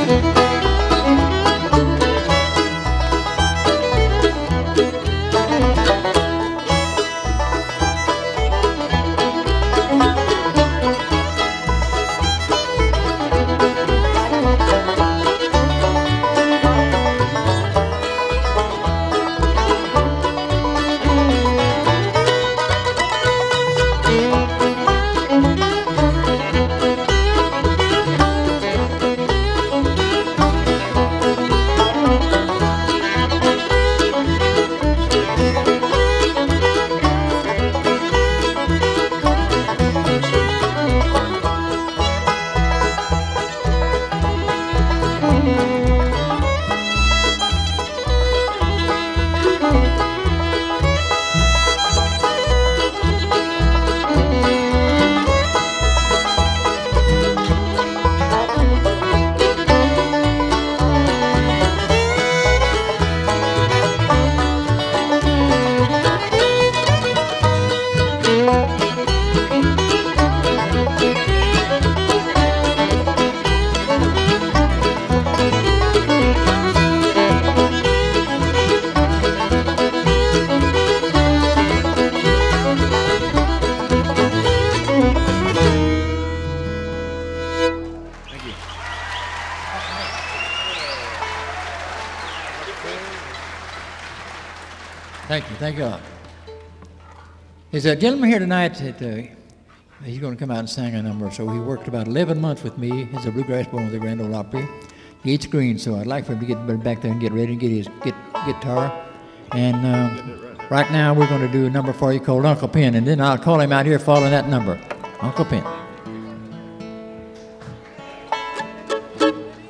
Thank you. There's a gentleman here tonight that he's going to come out and sing a number. So he worked about 11 months with me as a bluegrass boy with the Grand Ole Opry. Gates Green. So I'd like for him to get back there and get ready and get his guitar. And right now we're going to do a number for you called Uncle Pen, and then I'll call him out here following that number, Uncle Pen.